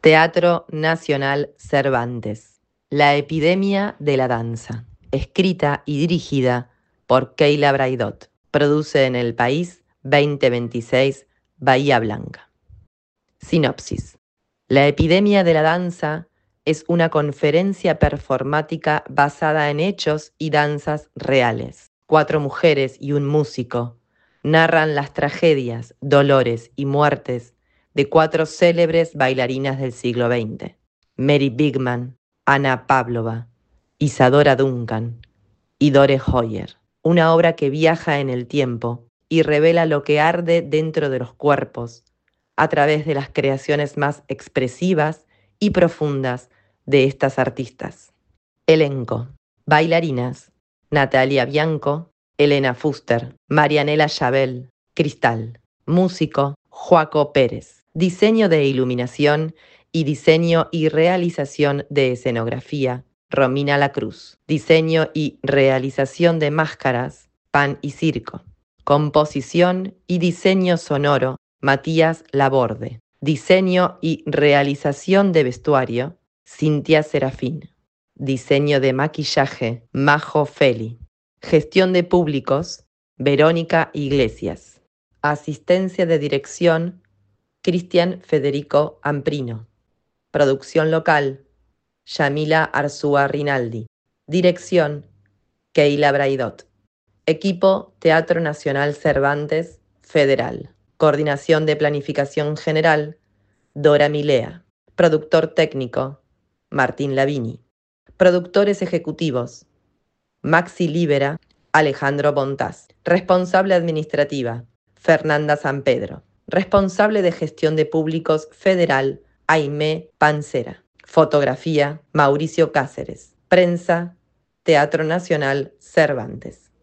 Teatro Nacional Cervantes. La epidemia de la danza. Escrita y dirigida por Keila Braidot. Produce en El País 2026, Bahía Blanca. Sinopsis. La epidemia de la danza es una conferencia performática basada en hechos y danzas reales. 4 mujeres y un músico narran las tragedias, dolores y muertes de 4 célebres bailarinas del siglo XX. Mary Bigman, Anna Pavlova, Isadora Duncan y Dore Hoyer. Una obra que viaja en el tiempo y revela lo que arde dentro de los cuerpos a través de las creaciones más expresivas y profundas de estas artistas. Elenco. Bailarinas: Natalia Bianco, Elena Fuster, Marianela Chabel, Cristal. Músico: Joaco Pérez. Diseño de iluminación y diseño y realización de escenografía: Romina Lacruz. Diseño y realización de máscaras: Pan y Circo. Composición y diseño sonoro: Matías Laborde. Diseño y realización de vestuario: Cintia Serafín. Diseño de maquillaje: Majo Feli. Gestión de públicos: Verónica Iglesias. Asistencia de dirección: Cristian Federico Amprino. Producción local: Yamila Arzúa Rinaldi. Dirección: Keila Braidot. Equipo Teatro Nacional Cervantes Federal. Coordinación de Planificación General: Dora Milea. Productor técnico: Martín Lavini. Productores ejecutivos: Maxi Libera, Alejandro Bontás. Responsable administrativa: Fernanda Sampedro. Responsable de Gestión de Públicos Federal: Aimé Pancera. Fotografía: Mauricio Cáceres. Prensa: Teatro Nacional Cervantes.